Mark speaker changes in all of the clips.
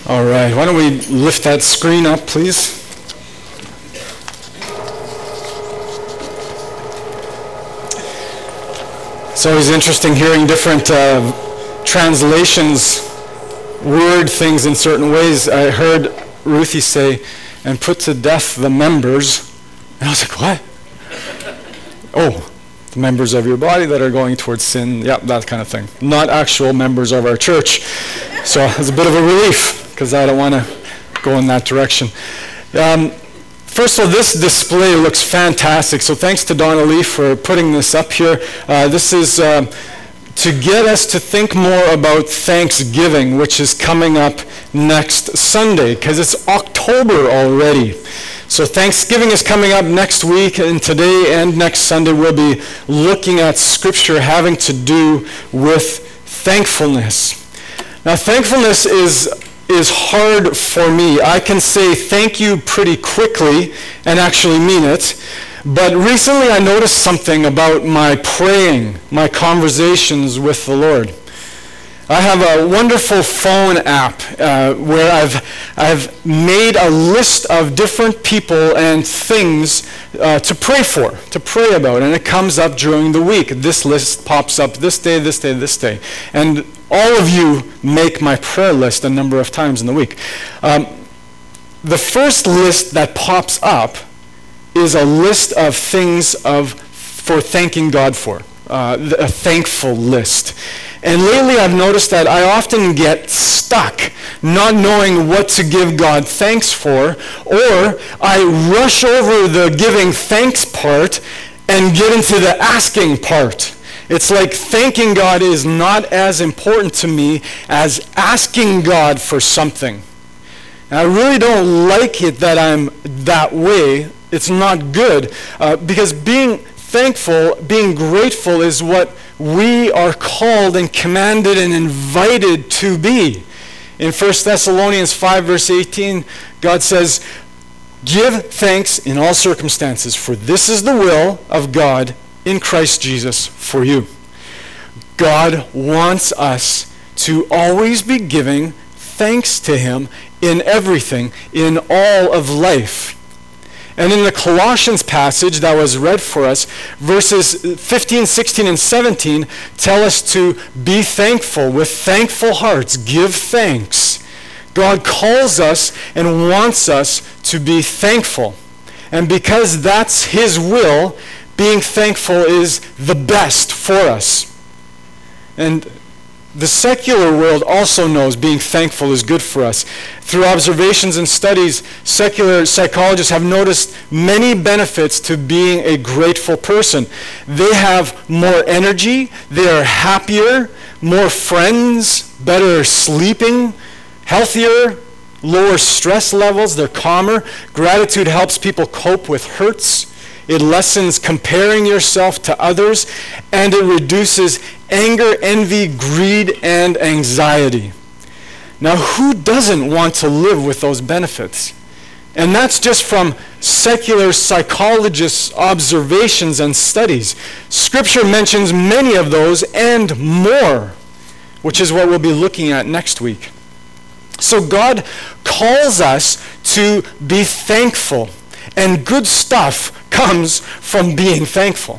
Speaker 1: All right, why don't we lift that screen up, please? It's always interesting hearing different translations word things in certain ways. I heard Ruthie say, and put to death the members. And I was like, what? Oh, the members of your body that are going towards sin. Yep, that kind of thing. Not actual members of our church. So it's a bit of a relief, because I don't want to go in that direction. First of all, this display looks fantastic. So thanks to Donna Lee for putting this up here. This is to get us to think more about Thanksgiving, which is coming up next Sunday, because it's October already. So Thanksgiving is coming up next week, and today and next Sunday we'll be looking at Scripture having to do with thankfulness. Now, thankfulness is hard for me. I can say thank you pretty quickly and actually mean it. But recently I noticed something about my praying, my conversations with the Lord. I have a wonderful phone app where I've made a list of different people and things to pray for, to pray about, and it comes up during the week. This list pops up this day, this day, this day. And all of you make my prayer list a number of times in the week. The first list that pops up is a list of things for thanking God for, a thankful list. And lately I've noticed that I often get stuck not knowing what to give God thanks for, or I rush over the giving thanks part and get into the asking part. It's like thanking God is not as important to me as asking God for something. And I really don't like it that I'm that way. It's not good, because being thankful, being grateful is what we are called and commanded and invited to be. In 1 Thessalonians 5 verse 18, God says, "Give thanks in all circumstances, for this is the will of God in Christ Jesus for you." God wants us to always be giving thanks to Him in everything, in all of life. And in the Colossians passage that was read for us, verses 15, 16, and 17 tell us to be thankful with thankful hearts. Give thanks. God calls us and wants us to be thankful. And because that's His will, being thankful is the best for us. And the secular world also knows being thankful is good for us. Through observations and studies, secular psychologists have noticed many benefits to being a grateful person. They have more energy, they are happier, more friends, better sleeping, healthier, lower stress levels, they're calmer. Gratitude helps people cope with hurts. It lessens comparing yourself to others, and it reduces anger, envy, greed, and anxiety. Now, who doesn't want to live with those benefits? And that's just from secular psychologists' observations and studies. Scripture mentions many of those and more, which is what we'll be looking at next week. So God calls us to be thankful, and good stuff comes from being thankful.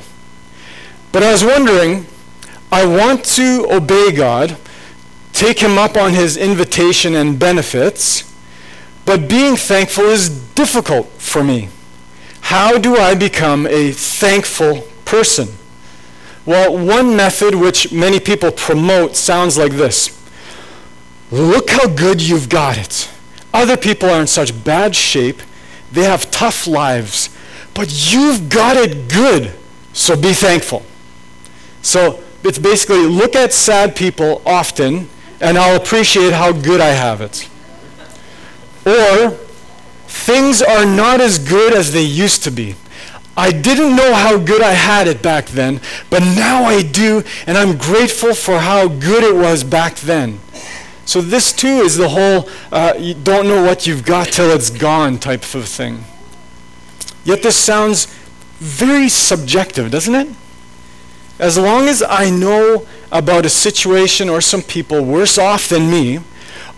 Speaker 1: But I was wondering, I want to obey God, take Him up on His invitation and benefits, but being thankful is difficult for me. How do I become a thankful person? Well, one method which many people promote sounds like this. Look how good you've got it. Other people are in such bad shape. They have tough lives. But you've got it good, so be thankful. So it's basically, look at sad people often, and I'll appreciate how good I have it. Or, things are not as good as they used to be. I didn't know how good I had it back then, but now I do, and I'm grateful for how good it was back then. So this too is the whole, you don't know what you've got till it's gone type of thing. Yet this sounds very subjective, doesn't it? As long as I know about a situation or some people worse off than me,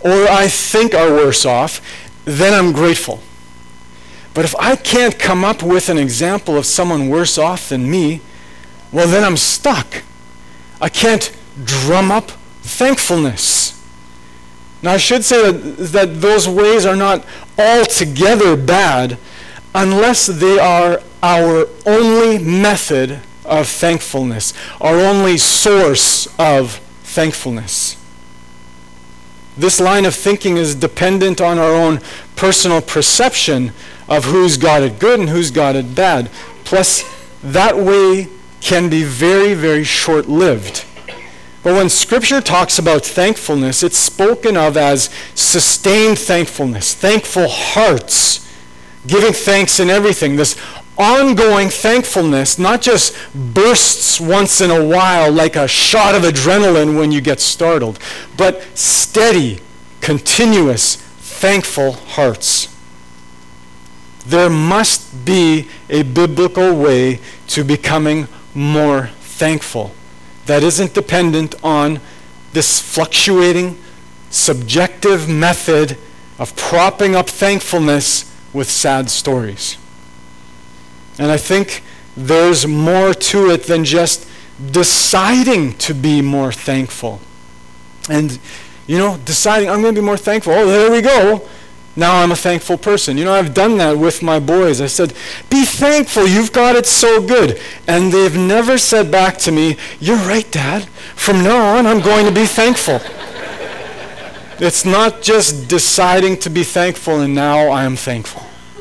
Speaker 1: or I think are worse off, then I'm grateful. But if I can't come up with an example of someone worse off than me, well, then I'm stuck. I can't drum up thankfulness. Now, I should say that those ways are not altogether bad unless they are our only method of thankfulness, our only source of thankfulness. This line of thinking is dependent on our own personal perception of who's got it good and who's got it bad. Plus, that way can be very, very short-lived. But when Scripture talks about thankfulness, it's spoken of as sustained thankfulness, thankful hearts, giving thanks in everything. This ongoing thankfulness not just bursts once in a while like a shot of adrenaline when you get startled, but steady, continuous, thankful hearts. There must be a biblical way to becoming more thankful that isn't dependent on this fluctuating, subjective method of propping up thankfulness with sad stories. And I think there's more to it than just deciding to be more thankful. And, deciding I'm going to be more thankful. Oh, there we go. Now I'm a thankful person. I've done that with my boys. I said, be thankful, you've got it so good. And they've never said back to me, you're right, Dad. From now on, I'm going to be thankful. It's not just deciding to be thankful and now I am thankful.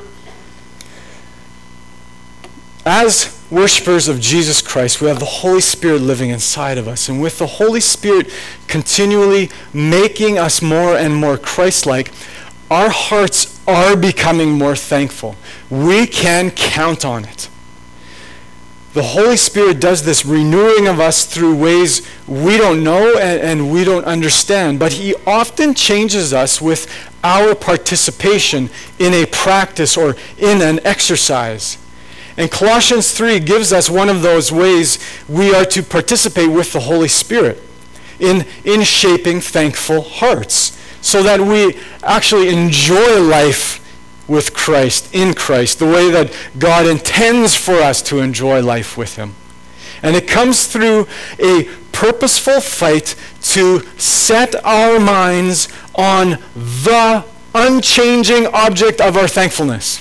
Speaker 1: As worshipers of Jesus Christ, we have the Holy Spirit living inside of us. And with the Holy Spirit continually making us more and more Christ-like, our hearts are becoming more thankful. We can count on it. The Holy Spirit does this renewing of us through ways we don't know and we don't understand, but He often changes us with our participation in a practice or in an exercise. And Colossians 3 gives us one of those ways we are to participate with the Holy Spirit in shaping thankful hearts, so that we actually enjoy life with Christ, in Christ, the way that God intends for us to enjoy life with Him. And it comes through a purposeful fight to set our minds on the unchanging object of our thankfulness.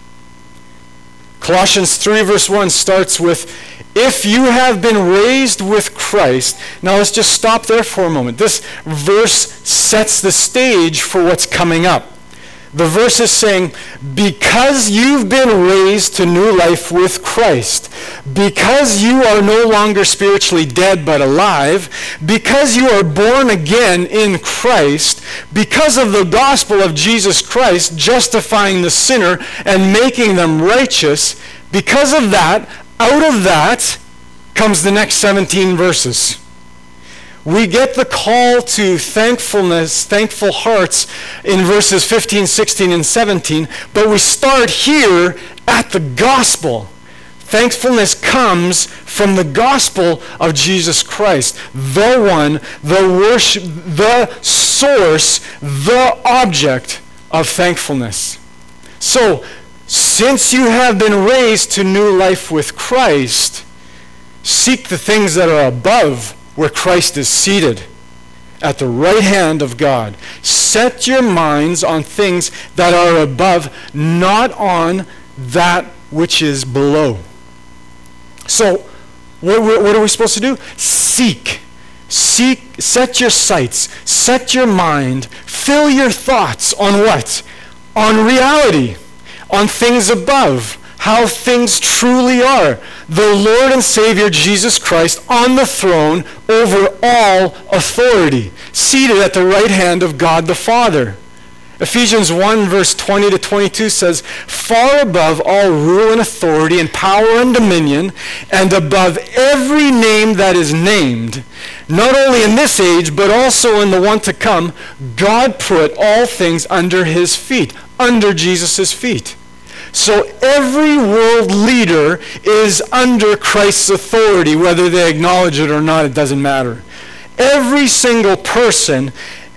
Speaker 1: Colossians 3 verse 1 starts with, if you have been raised with Christ. Now let's just stop there for a moment. This verse sets the stage for what's coming up. The verse is saying, because you've been raised to new life with Christ, because you are no longer spiritually dead but alive, because you are born again in Christ, because of the gospel of Jesus Christ justifying the sinner and making them righteous, because of that, out of that comes the next 17 verses. We get the call to thankfulness, thankful hearts in verses 15, 16, and 17, but we start here at the gospel. Thankfulness comes from the gospel of Jesus Christ, the one, the worship, the source, the object of thankfulness. So, since you have been raised to new life with Christ, seek the things that are above, where Christ is seated at the right hand of God. Set your minds on things that are above, not on that which is below. So, what are we supposed to do? Seek. Set your sights, set your mind, fill your thoughts on what? On reality, on things above, how things truly are. The Lord and Savior Jesus Christ on the throne over all authority, seated at the right hand of God the Father. Ephesians 1 verse 20 to 22 says, far above all rule and authority and power and dominion, and above every name that is named, not only in this age, but also in the one to come, God put all things under His feet, under Jesus' feet. So every world leader is under Christ's authority, whether they acknowledge it or not, it doesn't matter. Every single person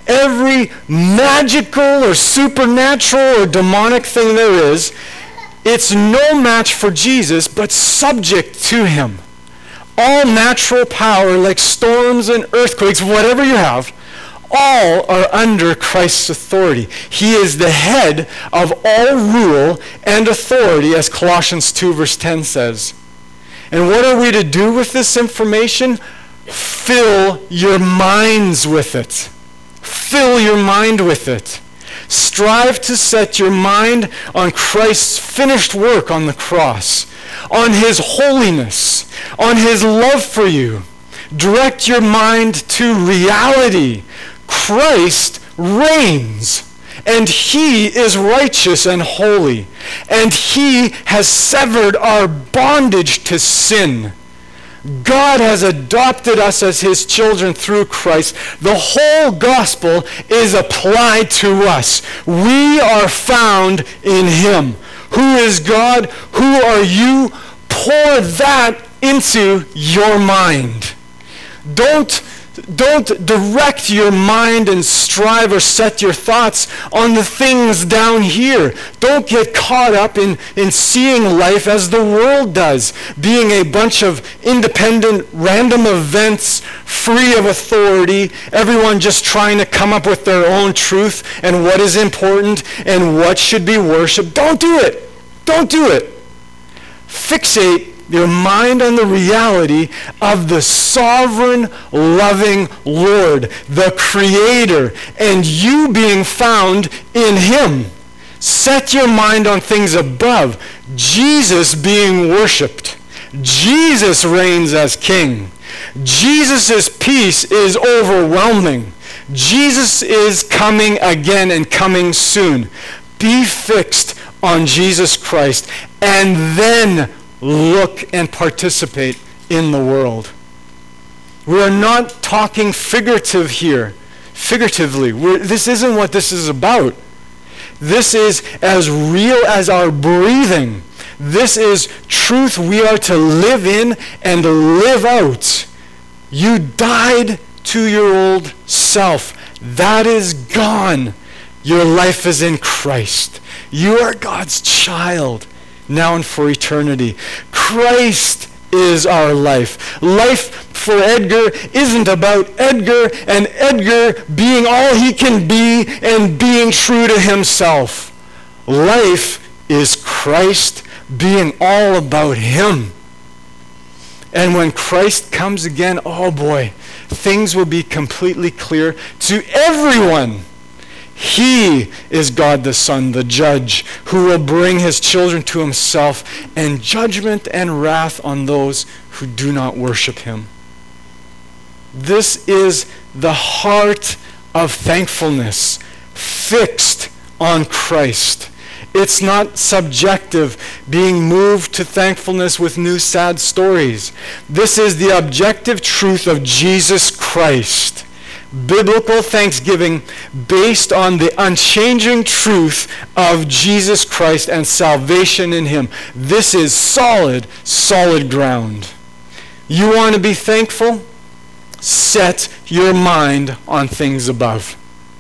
Speaker 1: every magical or supernatural or demonic thing there is, it's no match for Jesus, but subject to him. All natural power, like storms and earthquakes, whatever you have, all are under Christ's authority. He is the head of all rule and authority, as Colossians 2 verse 10 says. And what are we to do with this information? Fill your minds with it. Fill your mind with it. Strive to set your mind on Christ's finished work on the cross, on his holiness, on his love for you. Direct your mind to reality. Christ reigns, and he is righteous and holy, and he has severed our bondage to sin. God has adopted us as his children through Christ. The whole gospel is applied to us. We are found in him. Who is God? Who are you? Pour that into your mind. Don't direct your mind and strive or set your thoughts on the things down here. Don't get caught up in seeing life as the world does, being a bunch of independent, random events, free of authority, everyone just trying to come up with their own truth and what is important and what should be worshipped. Don't do it. Don't do it. Fixate your mind on the reality of the sovereign, loving Lord, the Creator, and you being found in him. Set your mind on things above. Jesus being worshipped. Jesus reigns as King. Jesus' peace is overwhelming. Jesus is coming again and coming soon. Be fixed on Jesus Christ, and then look and participate in the world. We are not talking figuratively. This isn't what this is about. This is as real as our breathing. This is truth we are to live in and live out. You died to your old self. That is gone. Your life is in Christ. You are God's child, now and for eternity. Christ is our life. Life for Edgar isn't about Edgar and Edgar being all he can be and being true to himself. Life is Christ being all about him. And when Christ comes again, oh boy, things will be completely clear to everyone. He is God the Son, the judge, who will bring his children to himself, and judgment and wrath on those who do not worship him. This is the heart of thankfulness, fixed on Christ. It's not subjective, being moved to thankfulness with new sad stories. This is the objective truth of Jesus Christ. Biblical thanksgiving based on the unchanging truth of Jesus Christ and salvation in him. This is solid, solid ground. You want to be thankful? Set your mind on things above.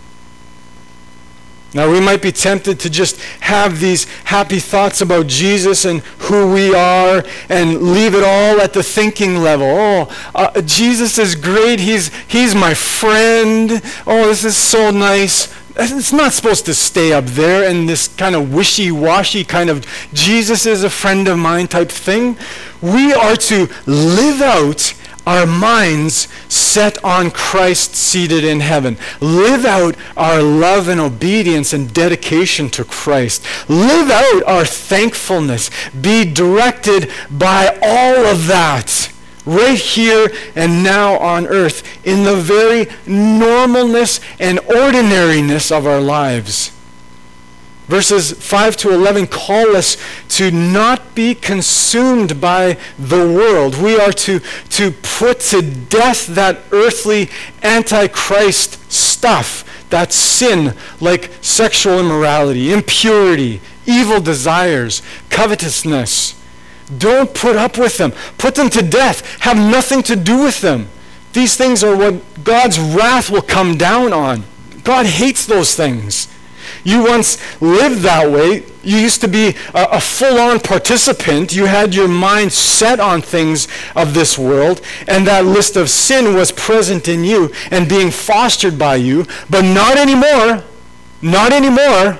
Speaker 1: Now, we might be tempted to just have these happy thoughts about Jesus and who we are and leave it all at the thinking level. Jesus is great. He's my friend. Oh, this is so nice. It's not supposed to stay up there in this kind of wishy-washy kind of Jesus is a friend of mine type thing. We are to live out our minds set on Christ seated in heaven. Live out our love and obedience and dedication to Christ. Live out our thankfulness. Be directed by all of that right here and now on earth in the very normalness and ordinariness of our lives. Verses 5 to 11 call us to not be consumed by the world. We are to put to death that earthly antichrist stuff, that sin like sexual immorality, impurity, evil desires, covetousness. Don't put up with them. Put them to death. Have nothing to do with them. These things are what God's wrath will come down on. God hates those things. You once lived that way. You used to be a full-on participant. You had your mind set on things of this world, and that list of sin was present in you and being fostered by you, but not anymore. Not anymore.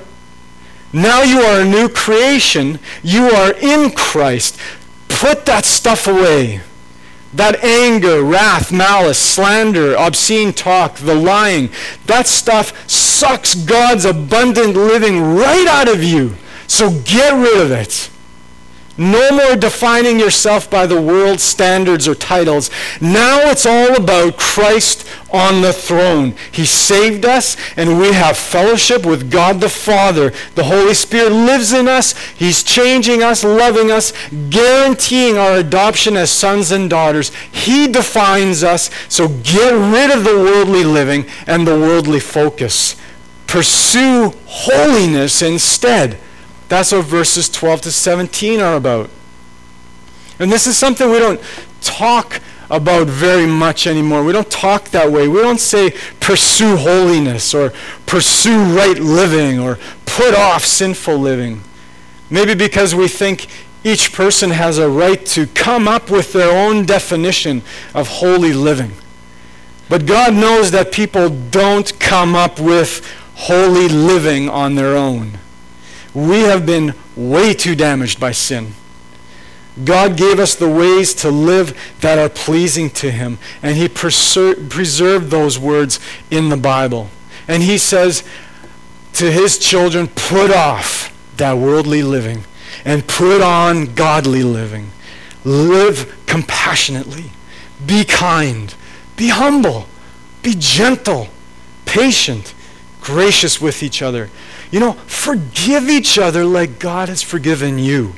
Speaker 1: Now you are a new creation. You are in Christ. Put that stuff away. That anger, wrath, malice, slander, obscene talk, the lying, that stuff sucks God's abundant living right out of you. So get rid of it. No more defining yourself by the world's standards or titles. Now it's all about Christ on the throne. He saved us, and we have fellowship with God the Father. The Holy Spirit lives in us. He's changing us, loving us, guaranteeing our adoption as sons and daughters. He defines us, so get rid of the worldly living and the worldly focus. Pursue holiness instead. That's what verses 12 to 17 are about. And this is something we don't talk about very much anymore. We don't talk that way. We don't say pursue holiness or pursue right living or put off sinful living. Maybe because we think each person has a right to come up with their own definition of holy living. But God knows that people don't come up with holy living on their own. We have been way too damaged by sin. God gave us the ways to live that are pleasing to Him, and He preserved those words in the Bible. And He says to His children, put off that worldly living and put on godly living. Live compassionately. Be kind. Be humble. Be gentle. Patient. Gracious with each other. Forgive each other like God has forgiven you.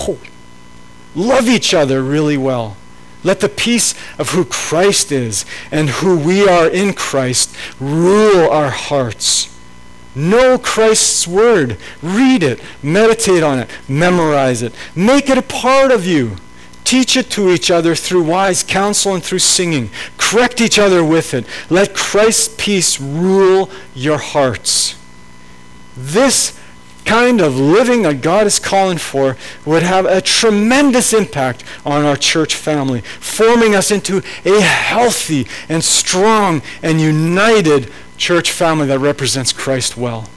Speaker 1: Love each other really well. Let the peace of who Christ is and who we are in Christ rule our hearts. Know Christ's word. Read it. Meditate on it. Memorize it. Make it a part of you. Teach it to each other through wise counsel and through singing. Correct each other with it. Let Christ's peace rule your hearts. This kind of living that God is calling for would have a tremendous impact on our church family, forming us into a healthy and strong and united church family that represents Christ well.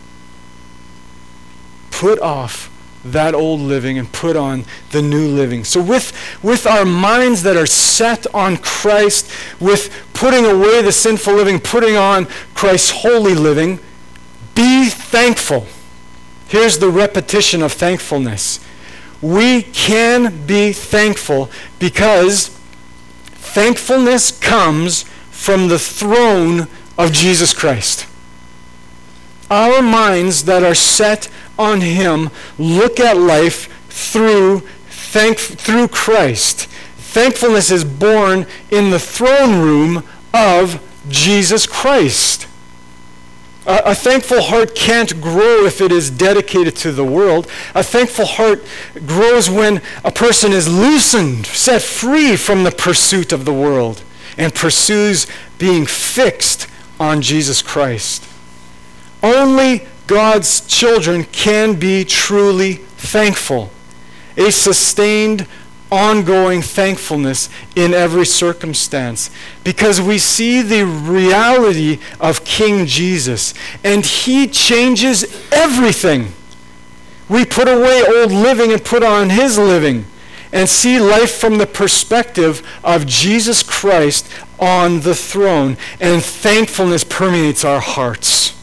Speaker 1: Put off that old living and put on the new living. So with our minds that are set on Christ, with putting away the sinful living, putting on Christ's holy living, be thankful. Here's the repetition of thankfulness. We can be thankful because thankfulness comes from the throne of Jesus Christ. Our minds that are set on Him look at life through Christ. Thankfulness is born in the throne room of Jesus Christ. A thankful heart can't grow if it is dedicated to the world. A thankful heart grows when a person is loosened, set free from the pursuit of the world, and pursues being fixed on Jesus Christ. Only God's children can be truly thankful. A sustained, ongoing thankfulness in every circumstance, because we see the reality of King Jesus, and He changes everything. We put away old living and put on His living, and see life from the perspective of Jesus Christ on the throne, and thankfulness permeates our hearts.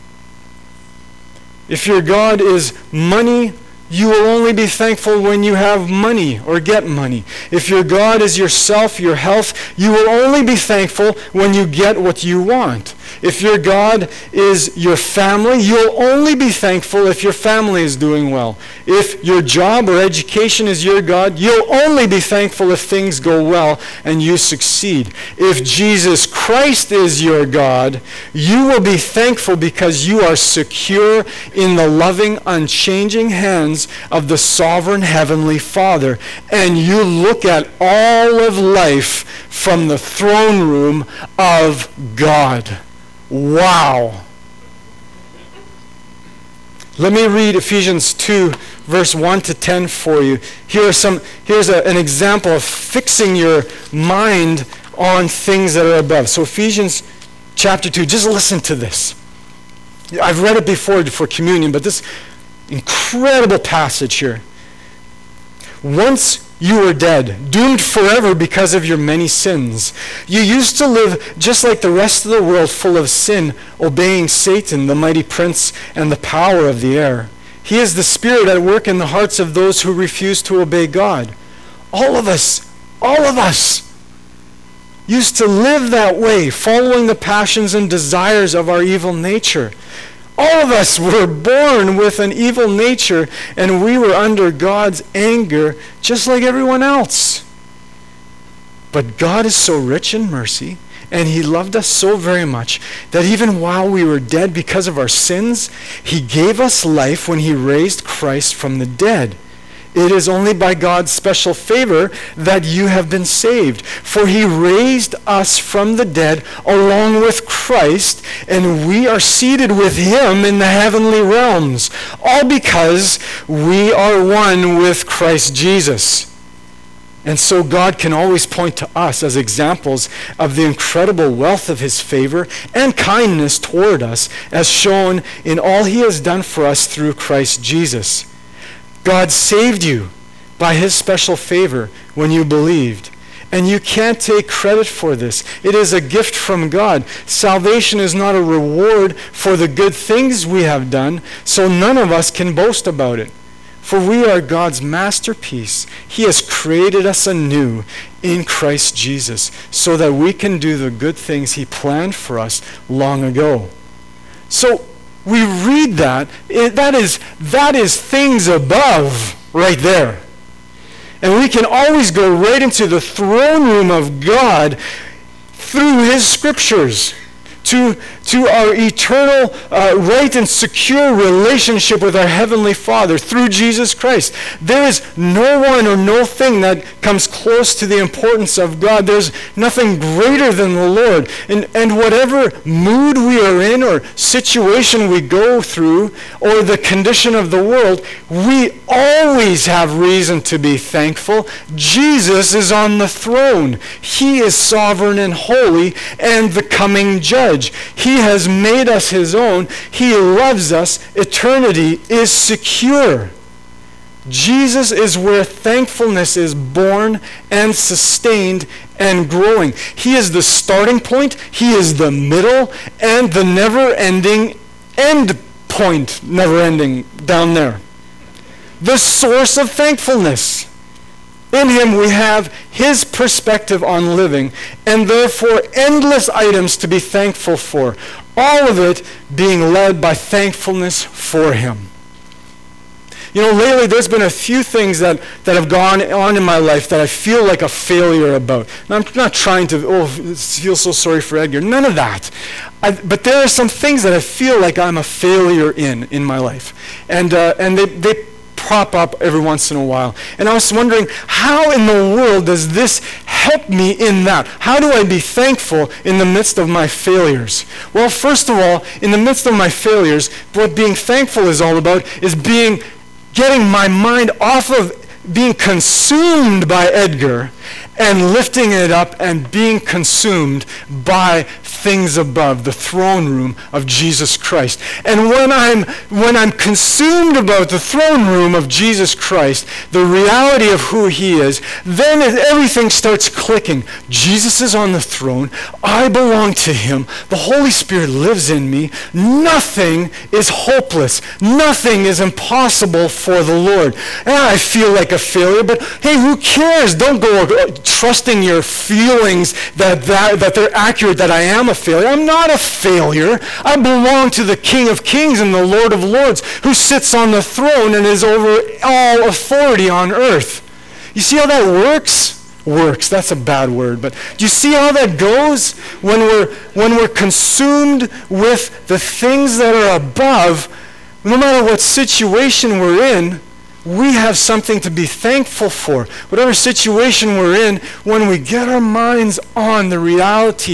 Speaker 1: If your God is money, you will only be thankful when you have money or get money. If your God is yourself, your health, you will only be thankful when you get what you want. If your God is your family, you'll only be thankful if your family is doing well. If your job or education is your God, you'll only be thankful if things go well and you succeed. If Jesus Christ is your God, you will be thankful because you are secure in the loving, unchanging hands of the sovereign heavenly Father, and you look at all of life from the throne room of God. Wow. Let me read Ephesians 2, verse 1 to 10 for you. Here's an example of fixing your mind on things that are above. So Ephesians chapter 2, just listen to this. I've read it before for communion, but this incredible passage here. Once you were dead, doomed forever because of your many sins. You used to live just like the rest of the world, full of sin, obeying Satan, the mighty prince and the power of the air. He is the spirit at work in the hearts of those who refuse to obey God. All of us used to live that way, following the passions and desires of our evil nature. All of us were born with an evil nature, and we were under God's anger just like everyone else. But God is so rich in mercy, and he loved us so very much that even while we were dead because of our sins, he gave us life when he raised Christ from the dead. It is only by God's special favor that you have been saved. For he raised us from the dead along with Christ, and we are seated with him in the heavenly realms, all because we are one with Christ Jesus. And so God can always point to us as examples of the incredible wealth of his favor and kindness toward us, as shown in all he has done for us through Christ Jesus. God saved you by his special favor when you believed. And you can't take credit for this. It is a gift from God. Salvation is not a reward for the good things we have done, so none of us can boast about it. For we are God's masterpiece. He has created us anew in Christ Jesus so that we can do the good things he planned for us long ago. So we read that is things above right there. And we can always go right into the throne room of God through his scriptures to our eternal right and secure relationship with our Heavenly Father through Jesus Christ. There is no one or no thing that comes close to the importance of God. There's nothing greater than the Lord. And whatever mood we are in or situation we go through or the condition of the world, we always have reason to be thankful. Jesus is on the throne. He is sovereign and holy and the coming judge. He has made us his own. He loves us. Eternity is secure. Jesus is where thankfulness is born and sustained and growing. He is the starting point. He is the middle and the never-ending end point, never-ending down there. The source of thankfulness. In him we have his perspective on living, and therefore endless items to be thankful for, all of it being led by thankfulness for him. You know, lately there's been a few things that have gone on in my life that I feel like a failure about. And I'm not trying to, feel so sorry for Edgar. None of that. But there are some things that I feel like I'm a failure in my life. And they prop up every once in a while. And I was wondering, how in the world does this help me in that? How do I be thankful in the midst of my failures? Well, first of all, in the midst of my failures, what being thankful is all about is getting my mind off of being consumed by Edgar and lifting it up and being consumed by things above, the throne room of Jesus Christ. And when I'm consumed about the throne room of Jesus Christ, the reality of who he is, then everything starts clicking. Jesus is on the throne. I belong to him. The Holy Spirit lives in me. Nothing is hopeless. Nothing is impossible for the Lord. And I feel like a failure, but hey, who cares? Don't go trusting your feelings that they're accurate, that I am a failure. I'm not a failure. I belong to the King of Kings and the Lord of Lords, who sits on the throne and is over all authority on earth. You see how that works? Works, that's a bad word, but do you see how that goes? When we're consumed with the things that are above, no matter what situation we're in, we have something to be thankful for. Whatever situation we're in, when we get our minds on the reality,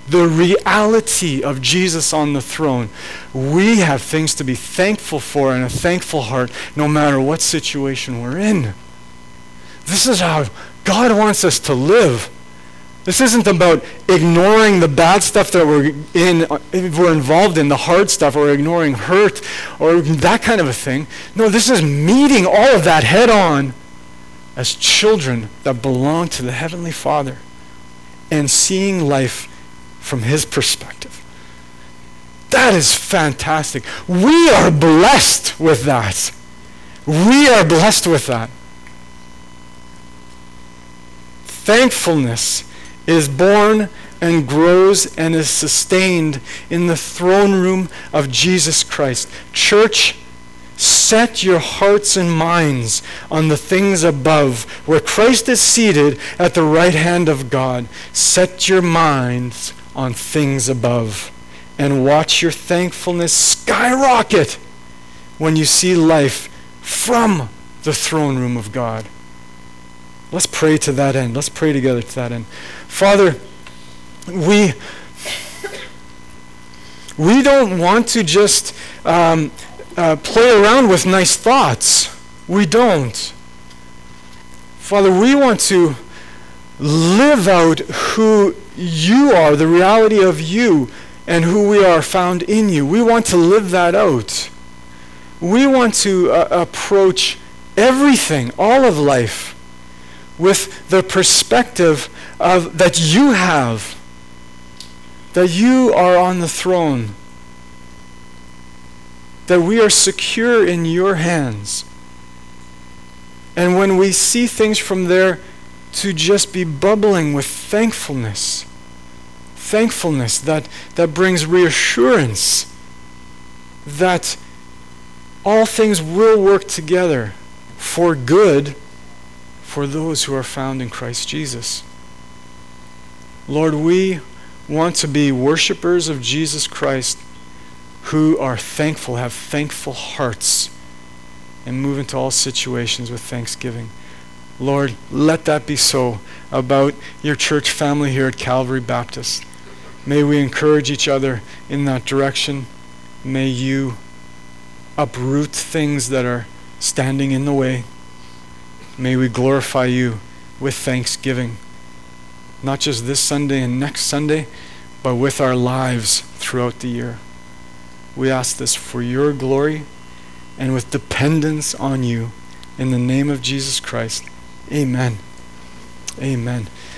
Speaker 1: the reality of Jesus on the throne, we have things to be thankful for and a thankful heart no matter what situation we're in. This is how God wants us to live. This isn't about ignoring the bad stuff that we're involved in, the hard stuff, or ignoring hurt, or that kind of a thing. No, this is meeting all of that head on as children that belong to the Heavenly Father and seeing life from His perspective. That is fantastic. We are blessed with that. We are blessed with that. Thankfulness is born and grows and is sustained in the throne room of Jesus Christ. Church, set your hearts and minds on the things above, where Christ is seated at the right hand of God. Set your minds on things above and watch your thankfulness skyrocket when you see life from the throne room of God. Let's pray to that end. Let's pray together to that end. Father, we don't want to just play around with nice thoughts. We don't. Father, we want to live out who you are, the reality of you, and who we are found in you. We want to live that out. We want to approach everything, all of life, with the perspective of that you have, that you are on the throne, that we are secure in your hands. And when we see things from there, to just be bubbling with thankfulness. Thankfulness that brings reassurance that all things will work together for good for those who are found in Christ Jesus. Lord, we want to be worshipers of Jesus Christ who are thankful, have thankful hearts, and move into all situations with thanksgiving. Lord, let that be so about your church family here at Calvary Baptist. May we encourage each other in that direction. May you uproot things that are standing in the way. May we glorify you with thanksgiving, not just this Sunday and next Sunday, but with our lives throughout the year. We ask this for your glory and with dependence on you. In the name of Jesus Christ, amen. Amen.